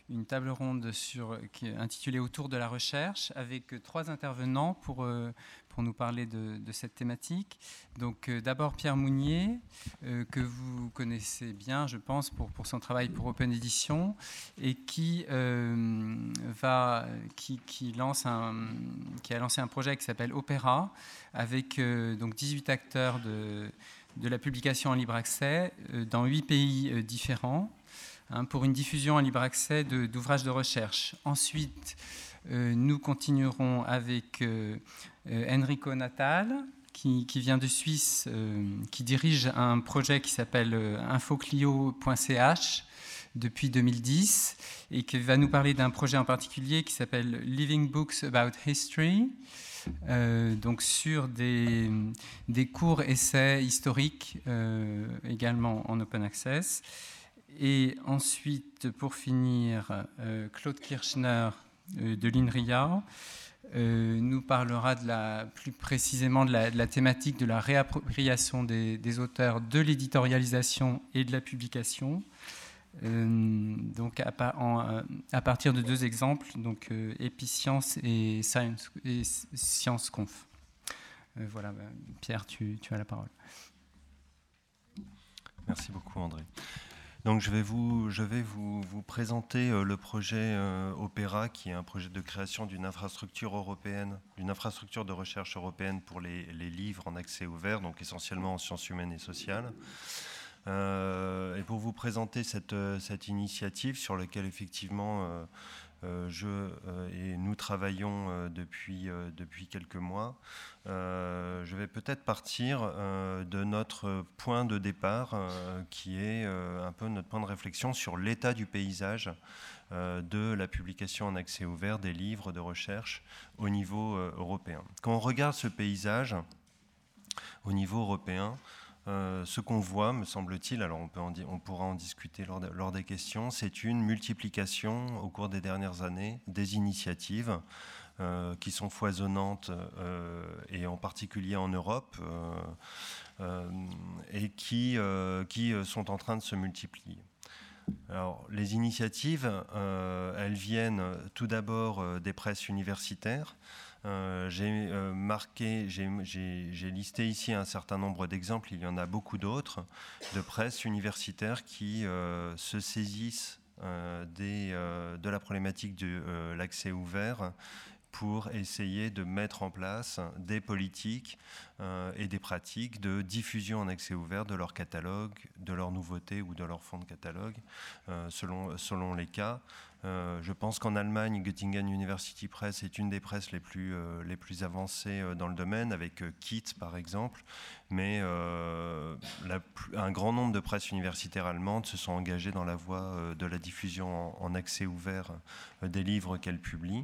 une table ronde qui est intitulée Autour de la recherche, avec 3 intervenants pour nous parler de cette thématique. Donc d'abord Pierre Mounier, que vous connaissez bien, je pense, pour son travail pour Open Edition, et qui a lancé un projet qui s'appelle Opéra, avec donc 18 acteurs de la publication en libre accès dans 8 pays différents, pour une diffusion en libre accès d'ouvrages de recherche. Ensuite, nous continuerons avec Enrico Natal, qui vient de Suisse, qui dirige un projet qui s'appelle infoclio.ch depuis 2010, et qui va nous parler d'un projet en particulier qui s'appelle Living Books About History, donc sur des courts essais historiques, également en open access. Et ensuite, pour finir, Claude Kirchner de l'INRIA nous parlera plus précisément de la thématique de la réappropriation des auteurs, de l'éditorialisation et de la publication. Donc à partir de 2 exemples, donc Episcience et ScienceConf. Voilà, Pierre, tu as la parole. Merci beaucoup, André. Donc je vais vous présenter le projet Opéra, qui est un projet de création d'une infrastructure européenne, d'une infrastructure de recherche européenne pour les livres en accès ouvert, donc essentiellement en sciences humaines et sociales. Et pour vous présenter cette initiative sur laquelle effectivement nous travaillons depuis quelques mois, je vais peut-être partir de notre point de départ, qui est un peu notre point de réflexion sur l'état du paysage de la publication en accès ouvert des livres de recherche au niveau européen. Quand on regarde ce paysage au niveau européen, ce qu'on voit, me semble-t-il, alors on pourra en discuter lors des questions, c'est une multiplication au cours des dernières années des initiatives qui sont foisonnantes, et en particulier en Europe, et qui sont en train de se multiplier. Alors, les initiatives, elles viennent tout d'abord des presses universitaires. J'ai listé ici un certain nombre d'exemples, il y en a beaucoup d'autres, de presse universitaires qui se saisissent de la problématique de l'accès ouvert pour essayer de mettre en place des politiques et des pratiques de diffusion en accès ouvert de leur catalogue, de leurs nouveautés ou de leur fonds de catalogue, selon les cas. Je pense qu'en Allemagne, Göttingen University Press est une des presses les plus avancées dans le domaine, avec KIT par exemple, mais un grand nombre de presses universitaires allemandes se sont engagées dans la voie de la diffusion en accès ouvert des livres qu'elles publient.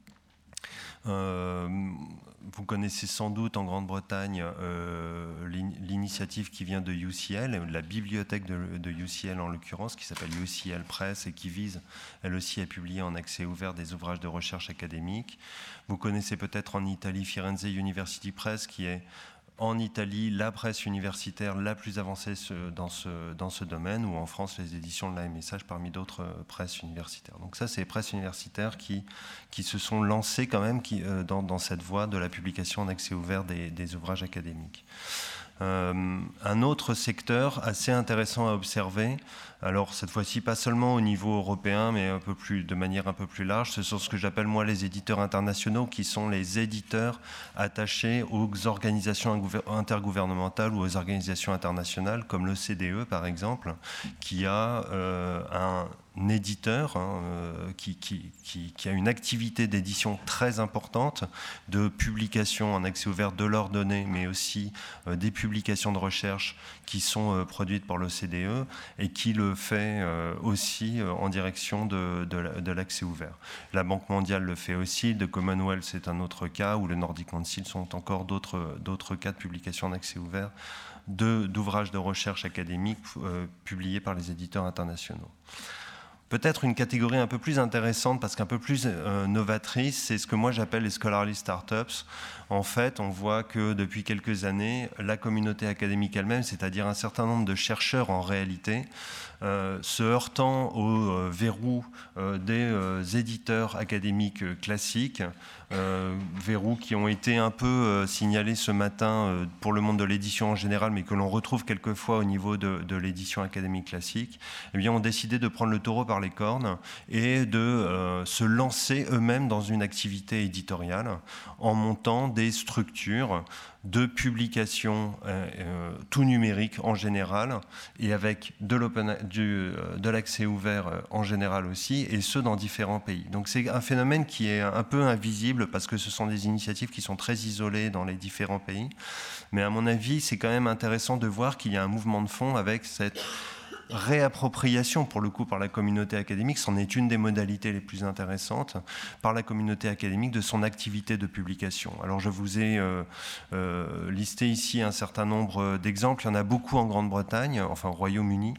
Vous connaissez sans doute en Grande-Bretagne l'initiative qui vient de UCL, la bibliothèque de UCL en l'occurrence, qui s'appelle UCL Press et qui vise elle aussi à publier en accès ouvert des ouvrages de recherche académique. Vous connaissez peut-être en Italie Firenze University Press, qui est en Italie la presse universitaire la plus avancée dans ce domaine, ou en France les éditions de l'AMSH parmi d'autres presses universitaires. Donc ça, c'est les presses universitaires qui se sont lancées quand même dans cette voie de la publication en accès ouvert des ouvrages académiques. Un autre secteur assez intéressant à observer, alors cette fois-ci pas seulement au niveau européen mais de manière un peu plus large, ce sont ce que j'appelle moi les éditeurs internationaux, qui sont les éditeurs attachés aux organisations intergouvernementales ou aux organisations internationales comme l'OCDE par exemple, qui a un éditeur qui a une activité d'édition très importante, de publication en accès ouvert de leurs données, mais aussi des publications de recherche qui sont produites par l'OCDE et qui le fait aussi en direction de l'accès ouvert. La Banque mondiale le fait aussi, le Commonwealth c'est un autre cas, ou le Nordic Council sont encore d'autres cas de publication en accès ouvert d'ouvrages de recherche académique publiés par les éditeurs internationaux. Peut-être une catégorie un peu plus intéressante, parce qu'un peu plus novatrice, c'est ce que moi j'appelle les scholarly startups. En fait, on voit que depuis quelques années, la communauté académique elle-même, c'est-à-dire un certain nombre de chercheurs en réalité, se heurtant au verrou des éditeurs académiques classiques, verrous qui ont été un peu signalés ce matin pour le monde de l'édition en général, mais que l'on retrouve quelquefois au niveau de l'édition académique classique, eh bien, ont décidé de prendre le taureau par les cornes et de se lancer eux-mêmes dans une activité éditoriale en montant des structures de publication tout numérique en général et avec de l'accès ouvert en général aussi, et ce dans différents pays. Donc c'est un phénomène qui est un peu invisible parce que ce sont des initiatives qui sont très isolées dans les différents pays, mais à mon avis c'est quand même intéressant de voir qu'il y a un mouvement de fond avec cette réappropriation, pour le coup, par la communauté académique, c'en est une des modalités les plus intéressantes, par la communauté académique de son activité de publication. Alors je vous ai listé ici un certain nombre d'exemples, il y en a beaucoup en Grande-Bretagne, enfin au Royaume-Uni,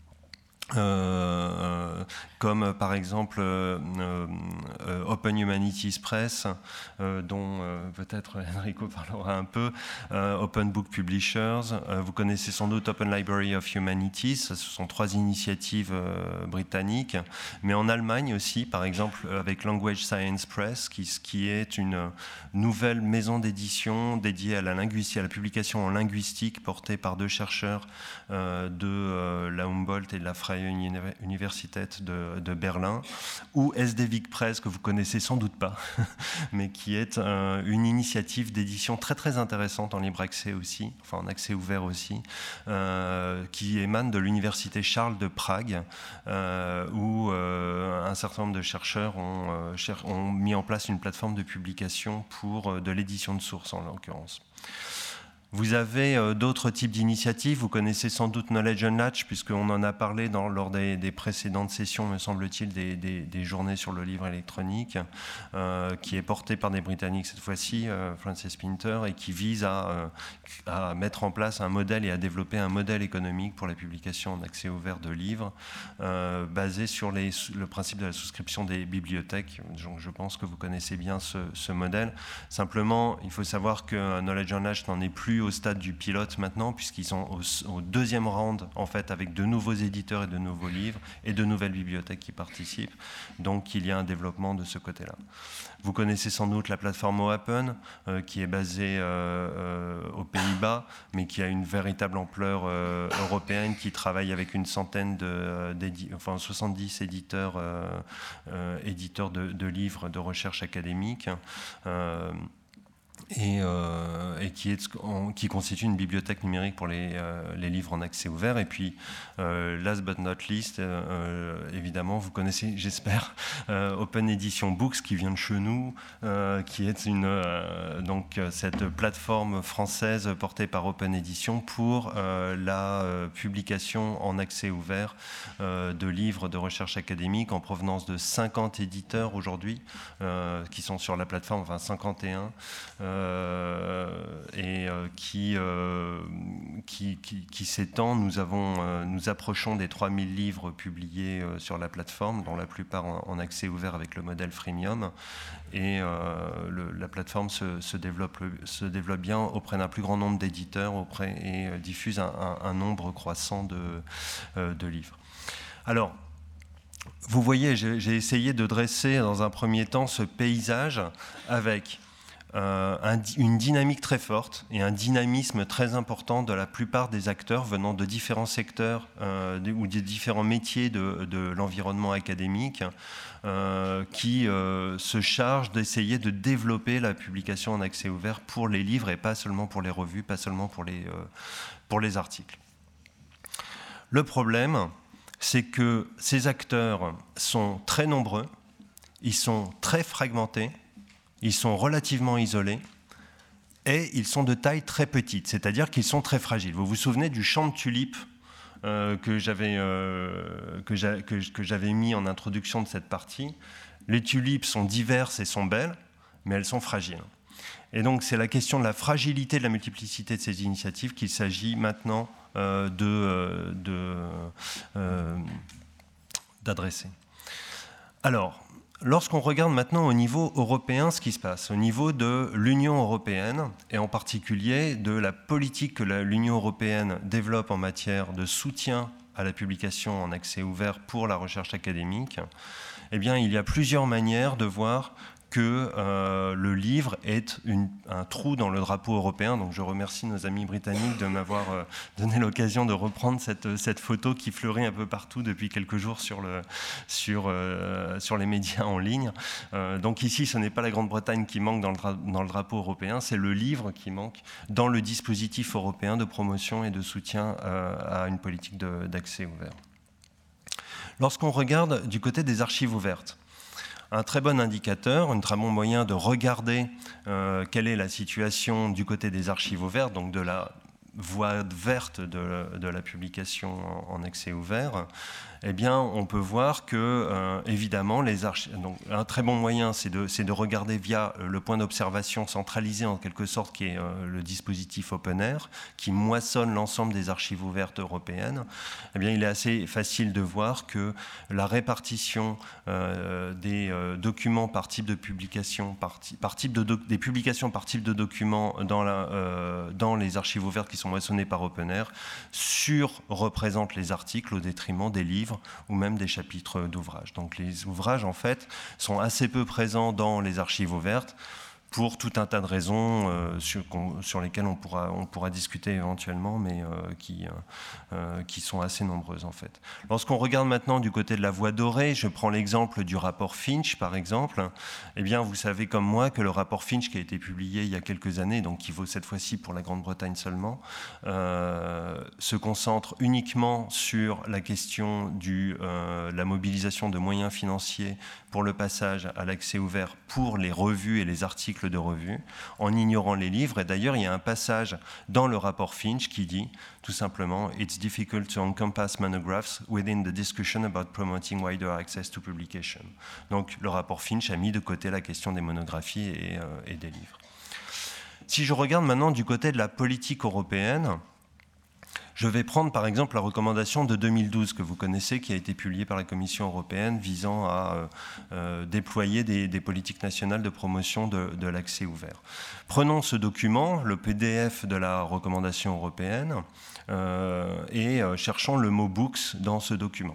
comme par exemple Open Humanities Press, dont peut-être Enrico parlera un peu, Open Book Publishers, vous connaissez sans doute Open Library of Humanities, ce sont 3 initiatives britanniques, mais en Allemagne aussi, par exemple avec Language Science Press, qui est une nouvelle maison d'édition dédiée à la linguistique, à la publication en linguistique, portée par 2 chercheurs de la Humboldt et de la Freie Universität de Berlin, ou SDVIC Press, que vous connaissez sans doute pas, mais qui est une initiative d'édition très très intéressante en libre accès aussi, enfin en accès ouvert aussi, qui émane de l'université Charles de Prague, où un certain nombre de chercheurs ont mis en place une plateforme de publication pour de l'édition de sources en l'occurrence. Vous avez d'autres types d'initiatives, vous connaissez sans doute Knowledge Unlatched, puisqu'on en a parlé lors des précédentes sessions, me semble-t-il, des journées sur le livre électronique, qui est porté par des Britanniques cette fois-ci, Frances Pinter, et qui vise à mettre en place un modèle et à développer un modèle économique pour la publication en accès ouvert de livres, basé sur le principe de la souscription des bibliothèques. Donc, je pense que vous connaissez bien ce modèle. Simplement, il faut savoir que Knowledge Unlatched n'en est plus au stade du pilote maintenant, puisqu'ils sont au 2e round, en fait, avec de nouveaux éditeurs et de nouveaux livres et de nouvelles bibliothèques qui participent. Donc il y a un développement de ce côté-là. Vous connaissez sans doute la plateforme OAPEN, qui est basée aux Pays-Bas, mais qui a une véritable ampleur européenne, qui travaille avec une centaine 70 éditeurs de livres de recherche académique. Et qui constitue une bibliothèque numérique pour les livres en accès ouvert. Et puis, last but not least, évidemment, vous connaissez, j'espère, Open Edition Books, qui vient de chez nous, qui est donc cette plateforme française portée par Open Edition pour la publication en accès ouvert de livres de recherche académique en provenance de 50 éditeurs aujourd'hui, qui sont sur la plateforme, enfin 51, qui s'étend. Nous approchons des 3000 livres publiés sur la plateforme, dont la plupart en accès ouvert avec le modèle freemium. Et la plateforme se développe bien auprès d'un plus grand nombre d'éditeurs et diffuse un nombre croissant de livres. Alors, vous voyez, j'ai essayé de dresser dans un premier temps ce paysage avec une dynamique très forte et un dynamisme très important de la plupart des acteurs venant de différents secteurs ou des différents métiers de l'environnement académique qui se chargent d'essayer de développer la publication en accès ouvert pour les livres et pas seulement pour les revues, pas seulement pour les articles. Le problème, c'est que ces acteurs sont très nombreux, ils sont très fragmentés, ils sont relativement isolés et ils sont de taille très petite, c'est-à-dire qu'ils sont très fragiles. Vous vous souvenez du champ de tulipes que j'avais mis en introduction de cette partie. Les tulipes sont diverses et sont belles, mais elles sont fragiles. Et donc c'est la question de la fragilité, de la multiplicité de ces initiatives qu'il s'agit maintenant d'adresser. Alors, lorsqu'on regarde maintenant au niveau européen ce qui se passe, au niveau de l'Union européenne, et en particulier de la politique que l'Union européenne développe en matière de soutien à la publication en accès ouvert pour la recherche académique, eh bien, il y a plusieurs manières de voir que le livre est un trou dans le drapeau européen. Donc je remercie nos amis britanniques de m'avoir donné l'occasion de reprendre cette photo qui fleurit un peu partout depuis quelques jours sur les médias en ligne. Donc ici, ce n'est pas la Grande-Bretagne qui manque dans le drapeau européen, c'est le livre qui manque dans le dispositif européen de promotion et de soutien à une politique d'accès ouvert. Lorsqu'on regarde du côté des archives ouvertes, un très bon indicateur, un très bon moyen de regarder quelle est la situation du côté des archives ouvertes, donc de la voie verte de la publication en accès ouvert, eh bien, on peut voir que, évidemment, donc, un très bon moyen, c'est de regarder via le point d'observation centralisé, en quelque sorte, qui est le dispositif OpenAIRE, qui moissonne l'ensemble des archives ouvertes européennes. Eh bien, il est assez facile de voir que la répartition des documents par type de publication, des publications par type de documents dans les archives ouvertes qui sont moissonnées par OpenAIRE surreprésente les articles au détriment des livres ou même des chapitres d'ouvrages. Donc les ouvrages, en fait, sont assez peu présents dans les archives ouvertes pour tout un tas de raisons sur lesquelles on pourra discuter éventuellement, mais qui sont assez nombreuses en fait. Lorsqu'on regarde maintenant du côté de la voie dorée, je prends l'exemple du rapport Finch par exemple, eh bien vous savez comme moi que le rapport Finch qui a été publié il y a quelques années, donc qui vaut cette fois-ci pour la Grande-Bretagne seulement, se concentre uniquement sur la question de la mobilisation de moyens financiers pour le passage à l'accès ouvert pour les revues et les articles de revues, en ignorant les livres. Et d'ailleurs, il y a un passage dans le rapport Finch qui dit tout simplement « It's difficult to encompass monographs within the discussion about promoting wider access to publication ». Donc, le rapport Finch a mis de côté la question des monographies et des livres. Si je regarde maintenant du côté de la politique européenne, je vais prendre par exemple la recommandation de 2012 que vous connaissez, qui a été publiée par la Commission européenne visant à déployer des politiques nationales de promotion de l'accès ouvert. Prenons ce document, le PDF de la recommandation européenne, et cherchons le mot « books » dans ce document.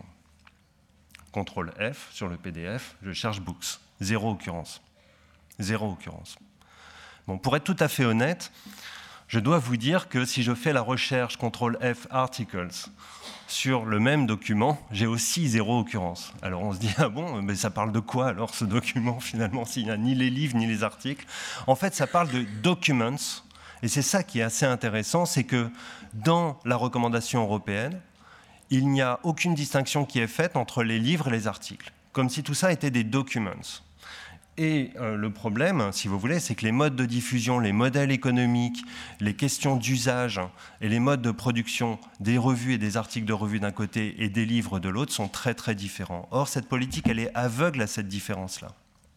CTRL F sur le PDF, je cherche « books ». Zéro occurrence. Zéro occurrence. Bon, pour être tout à fait honnête, je dois vous dire que si je fais la recherche CTRL F articles sur le même document, j'ai aussi zéro occurrence. Alors on se dit, ah bon, mais ça parle de quoi alors ce document finalement, s'il n'y a ni les livres ni les articles? En fait, ça parle de documents, et c'est ça qui est assez intéressant, c'est que dans la recommandation européenne, il n'y a aucune distinction qui est faite entre les livres et les articles, comme si tout ça était des documents. Et le problème, si vous voulez, c'est que les modes de diffusion, les modèles économiques, les questions d'usage et les modes de production des revues et des articles de revues d'un côté et des livres de l'autre sont très très différents. Or, cette politique, elle est aveugle à cette différence-là.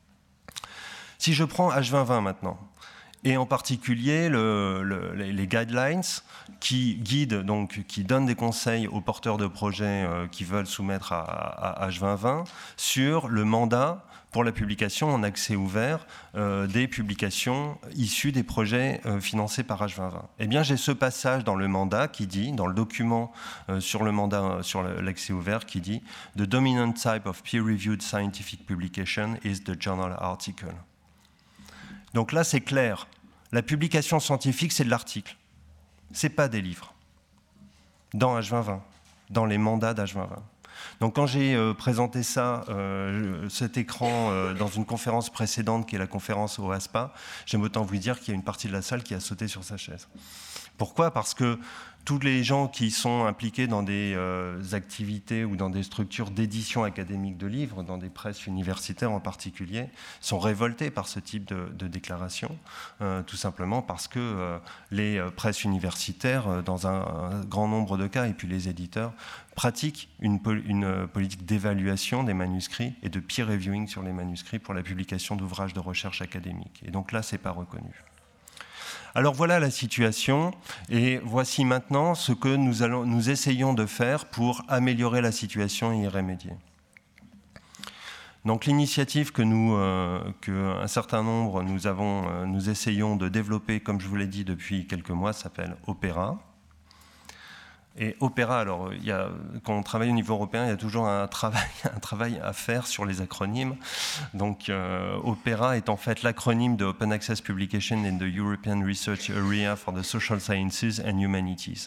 Si je prends H2020 maintenant, et en particulier les guidelines qui guident, donc qui donnent des conseils aux porteurs de projets qui veulent soumettre à H2020 sur le mandat pour la publication en accès ouvert des publications issues des projets financés par H2020. Eh bien, j'ai ce passage dans le mandat qui dit, dans le document sur le mandat sur l'accès ouvert, qui dit « The dominant type of peer-reviewed scientific publication is the journal article ». Donc là, c'est clair. La publication scientifique, c'est de l'article. Ce n'est pas des livres. Dans H2020, dans les mandats d'H2020. Donc quand j'ai présenté ça, cet écran, dans une conférence précédente, qui est la conférence au ASPA, j'aime autant vous dire qu'il y a une partie de la salle qui a sauté sur sa chaise. Pourquoi ? Parce que tous les gens qui sont impliqués dans des activités ou dans des structures d'édition académique de livres, dans des presses universitaires en particulier, sont révoltés par ce type de déclaration, tout simplement parce que les presses universitaires, dans un grand nombre de cas, et puis les éditeurs, pratiquent une politique d'évaluation des manuscrits et de peer reviewing sur les manuscrits pour la publication d'ouvrages de recherche académique. Et donc là, ce n'est pas reconnu. Alors voilà la situation, et voici maintenant ce que nous essayons de faire pour améliorer la situation et y remédier. Donc l'initiative qu'un certain nombre nous essayons de développer, comme je vous l'ai dit depuis quelques mois, s'appelle Opera. Et Opera, alors quand on travaille au niveau européen, il y a toujours un travail à faire sur les acronymes. Donc Opera est en fait l'acronyme de Open Access Publication in the European Research Area for the Social Sciences and Humanities.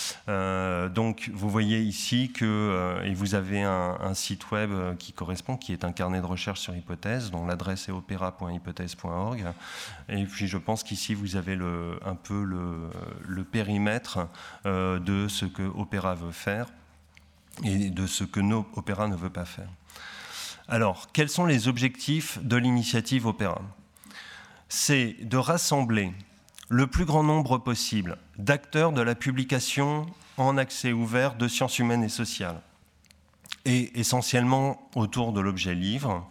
Donc vous voyez ici et vous avez un site web qui correspond, qui est un carnet de recherche sur hypothèses, dont l'adresse est opera.hypothèse.org. Et puis je pense qu'ici vous avez un peu le périmètre de ce que Opera veut faire et de ce que Opera ne veut pas faire. Alors, quels sont les objectifs de l'initiative Opera? C'est de rassembler le plus grand nombre possible d'acteurs de la publication en accès ouvert de sciences humaines et sociales, et essentiellement autour de l'objet livre,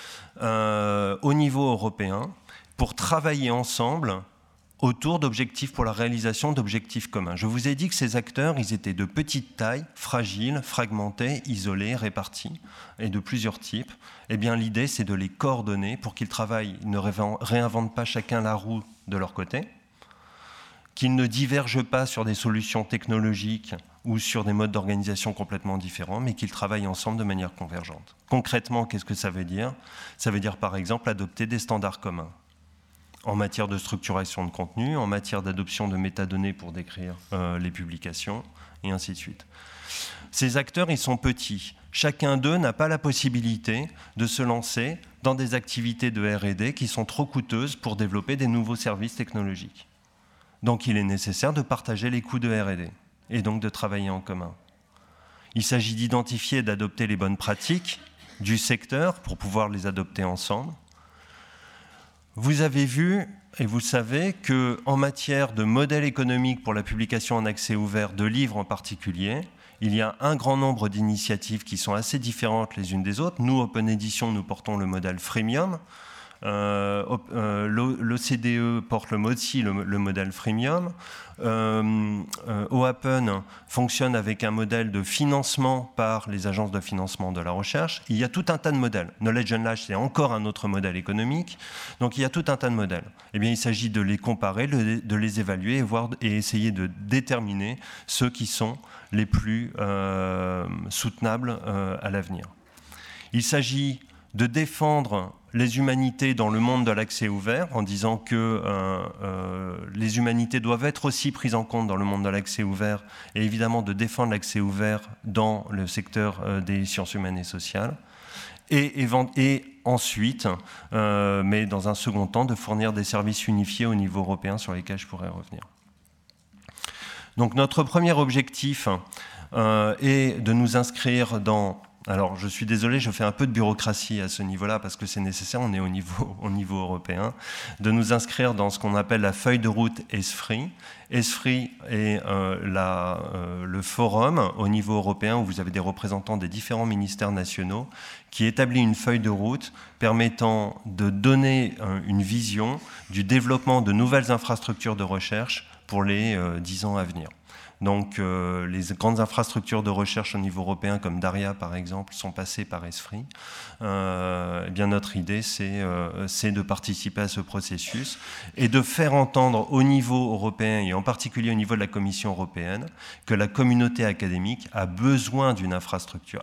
au niveau européen, pour travailler ensemble autour d'objectifs pour la réalisation d'objectifs communs. Je vous ai dit que ces acteurs, ils étaient de petite taille, fragiles, fragmentés, isolés, répartis, et de plusieurs types. Eh bien, l'idée, c'est de les coordonner pour qu'ils travaillent, ne réinventent pas chacun la roue de leur côté, qu'ils ne divergent pas sur des solutions technologiques ou sur des modes d'organisation complètement différents, mais qu'ils travaillent ensemble de manière convergente. Concrètement, qu'est-ce que ça veut dire? Ça veut dire, par exemple, adopter des standards communs en matière de structuration de contenu, en matière d'adoption de métadonnées pour décrire les publications, et ainsi de suite. Ces acteurs, ils sont petits. Chacun d'eux n'a pas la possibilité de se lancer dans des activités de R&D qui sont trop coûteuses pour développer des nouveaux services technologiques. Donc il est nécessaire de partager les coûts de R&D, et donc de travailler en commun. Il s'agit d'identifier et d'adopter les bonnes pratiques du secteur pour pouvoir les adopter ensemble. Vous avez vu et vous savez qu'en matière de modèle économique pour la publication en accès ouvert de livres en particulier, il y a un grand nombre d'initiatives qui sont assez différentes les unes des autres. Nous, Open Edition, nous portons le modèle freemium. L'OCDE porte aussi le modèle freemium. OAPEN fonctionne avec un modèle de financement par les agences de financement de la recherche. Il y a tout un tas de modèles. Knowledge Unleashed, c'est encore un autre modèle économique. Donc il y a tout un tas de modèles. Eh bien, il s'agit de les comparer, de les évaluer et essayer de déterminer ceux qui sont les plus soutenables à l'avenir. Il s'agit de défendre les humanités dans le monde de l'accès ouvert en disant que les humanités doivent être aussi prises en compte dans le monde de l'accès ouvert et évidemment de défendre l'accès ouvert dans le secteur des sciences humaines et sociales et ensuite, mais dans un second temps, de fournir des services unifiés au niveau européen sur lesquels je pourrais revenir. Donc notre premier objectif est de nous inscrire dans... Alors, je suis désolé, je fais un peu de bureaucratie à ce niveau-là parce que c'est nécessaire, on est au niveau européen, de nous inscrire dans ce qu'on appelle la feuille de route ESFRI. ESFRI est le forum au niveau européen où vous avez des représentants des différents ministères nationaux qui établit une feuille de route permettant de donner une vision du développement de nouvelles infrastructures de recherche pour les 10 ans à venir. Donc les grandes infrastructures de recherche au niveau européen comme Daria par exemple sont passées par ESFRI. Eh bien notre idée c'est de participer à ce processus et de faire entendre au niveau européen et en particulier au niveau de la Commission européenne que la communauté académique a besoin d'une infrastructure,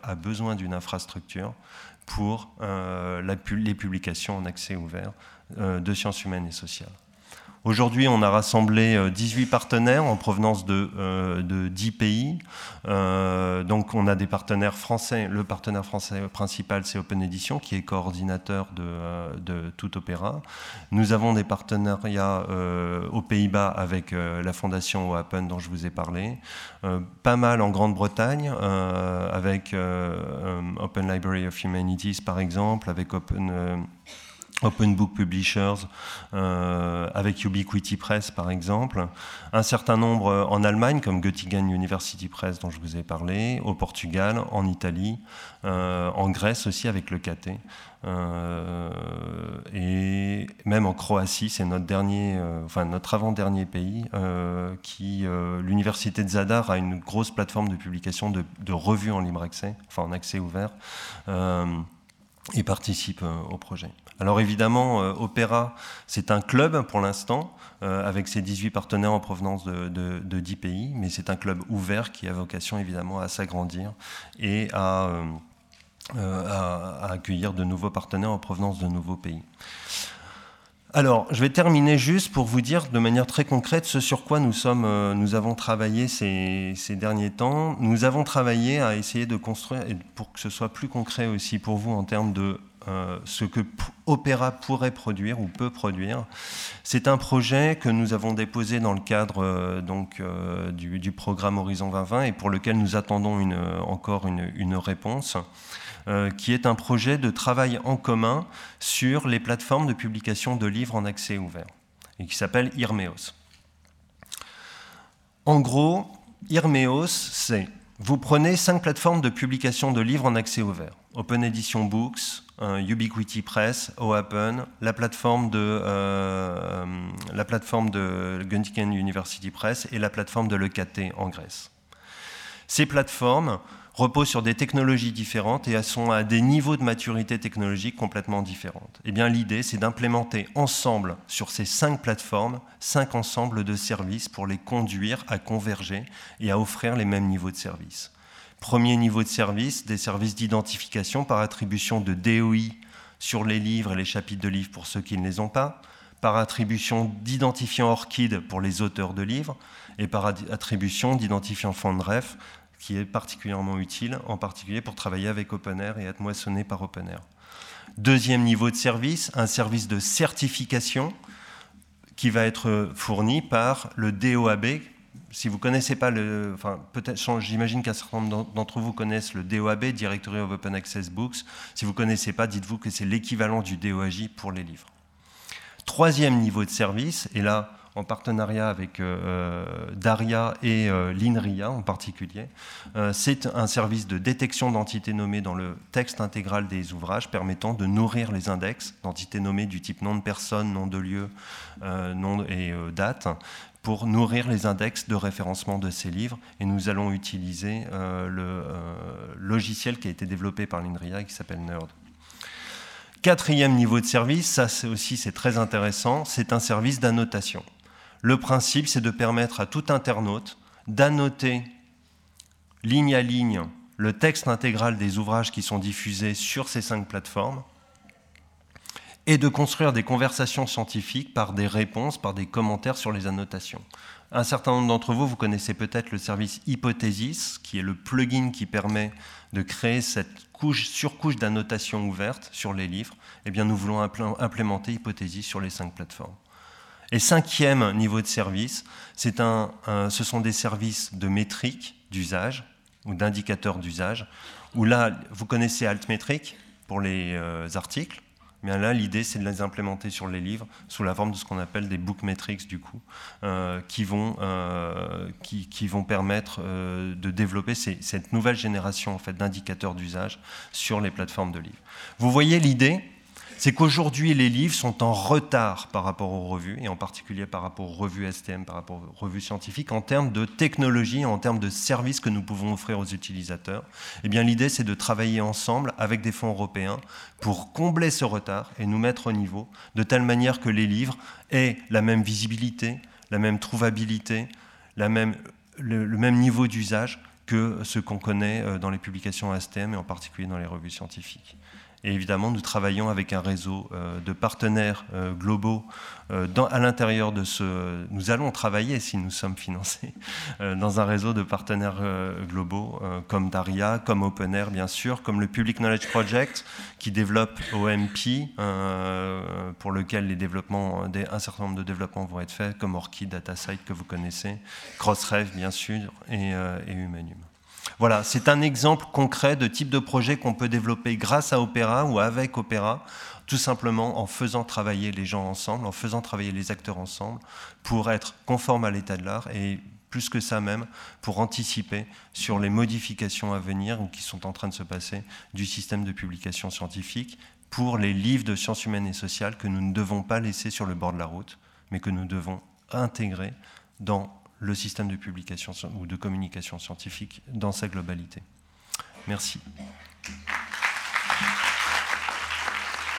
pour les publications en accès ouvert de sciences humaines et sociales. Aujourd'hui, on a rassemblé 18 partenaires en provenance de 10 pays. Donc, on a des partenaires français. Le partenaire français principal, c'est Open Edition, qui est coordinateur de tout Opera. Nous avons des partenariats aux Pays-Bas avec la fondation OAPEN dont je vous ai parlé. Pas mal en Grande-Bretagne, avec Open Library of Humanities, par exemple, avec Open Book Publishers, avec Ubiquity Press par exemple, un certain nombre en Allemagne comme Göttingen University Press dont je vous ai parlé, au Portugal, en Italie, en Grèce aussi avec le KT, et même en Croatie, c'est notre avant-dernier pays, l'université de Zadar a une grosse plateforme de publication de revues en libre accès, enfin en accès ouvert. et participent au projet. Alors évidemment, Opéra, c'est un club pour l'instant, avec ses 18 partenaires en provenance de 10 pays, mais c'est un club ouvert qui a vocation évidemment à s'agrandir et à accueillir de nouveaux partenaires en provenance de nouveaux pays. Alors, je vais terminer juste pour vous dire de manière très concrète ce sur quoi nous avons travaillé ces derniers temps. Nous avons travaillé à essayer de construire, et pour que ce soit plus concret aussi pour vous en termes de ce que Opéra pourrait produire ou peut produire. C'est un projet que nous avons déposé dans le cadre du programme Horizon 2020 et pour lequel nous attendons encore une réponse. Qui est un projet de travail en commun sur les plateformes de publication de livres en accès ouvert, et qui s'appelle Irmeos. En gros, Irmeos, c'est, vous prenez 5 plateformes de publication de livres en accès ouvert, Open Edition Books, Ubiquity Press, OAPN, la plateforme de Göttingen University Press et la plateforme de l'EKT en Grèce. Ces plateformes reposent sur des technologies différentes et sont à des niveaux de maturité technologique complètement différents. Eh bien, l'idée, c'est d'implémenter ensemble sur ces 5 plateformes, 5 ensembles de services pour les conduire à converger et à offrir les mêmes niveaux de services. Premier niveau de service, des services d'identification par attribution de DOI sur les livres et les chapitres de livres pour ceux qui ne les ont pas, par attribution d'identifiant ORCID pour les auteurs de livres et par attribution d'identifiant FONDREF qui est particulièrement utile, en particulier pour travailler avec OpenAir et être moissonné par OpenAir. Deuxième niveau de service, un service de certification qui va être fourni par le DOAB. Si vous ne connaissez pas peut-être, j'imagine qu'un certain nombre d'entre vous connaissent le DOAB, Directory of Open Access Books. Si vous ne connaissez pas, dites-vous que c'est l'équivalent du DOAJ pour les livres. Troisième niveau de service, et là, en partenariat avec Daria et l'INRIA en particulier. C'est un service de détection d'entités nommées dans le texte intégral des ouvrages permettant de nourrir les index d'entités nommées du type nom de personne, nom de lieu, nom et date pour nourrir les index de référencement de ces livres. Et nous allons utiliser le logiciel qui a été développé par l'INRIA et qui s'appelle NERD. Quatrième niveau de service, ça c'est très intéressant, c'est un service d'annotation. Le principe, c'est de permettre à tout internaute d'annoter ligne à ligne le texte intégral des ouvrages qui sont diffusés sur ces 5 plateformes et de construire des conversations scientifiques par des réponses, par des commentaires sur les annotations. Un certain nombre d'entre vous, vous connaissez peut-être le service Hypothesis, qui est le plugin qui permet de créer cette surcouche d'annotation ouverte sur les livres. Eh bien, nous voulons implémenter Hypothesis sur les 5 plateformes. Et cinquième niveau de service, ce sont des services de métrique d'usage ou d'indicateurs d'usage, où là, vous connaissez Altmetric pour les articles, mais là, l'idée, c'est de les implémenter sur les livres sous la forme de ce qu'on appelle des bookmetrics, du coup, qui vont permettre de développer cette nouvelle génération en fait, d'indicateurs d'usage sur les plateformes de livres. Vous voyez l'idée ? C'est qu'aujourd'hui, les livres sont en retard par rapport aux revues, et en particulier par rapport aux revues STM, par rapport aux revues scientifiques, en termes de technologie, en termes de services que nous pouvons offrir aux utilisateurs. Eh bien, l'idée, c'est de travailler ensemble avec des fonds européens pour combler ce retard et nous mettre au niveau, de telle manière que les livres aient la même visibilité, la même trouvabilité, le même niveau d'usage que ce qu'on connaît dans les publications STM, et en particulier dans les revues scientifiques. Et évidemment, nous travaillons avec un réseau de partenaires globaux à l'intérieur de ce... Nous allons travailler, si nous sommes financés, dans un réseau de partenaires globaux comme Daria, comme OpenAir, bien sûr, comme le Public Knowledge Project, qui développe OMP, pour lequel un certain nombre de développements vont être faits, comme ORCID, DataCite, que vous connaissez, Crossref, bien sûr, et Humanium. Voilà, c'est un exemple concret de type de projet qu'on peut développer grâce à Opéra ou avec Opéra, tout simplement en faisant travailler les gens ensemble, en faisant travailler les acteurs ensemble, pour être conforme à l'état de l'art et plus que ça même, pour anticiper sur les modifications à venir ou qui sont en train de se passer du système de publication scientifique pour les livres de sciences humaines et sociales que nous ne devons pas laisser sur le bord de la route, mais que nous devons intégrer dans le système de publication ou de communication scientifique dans sa globalité. Merci.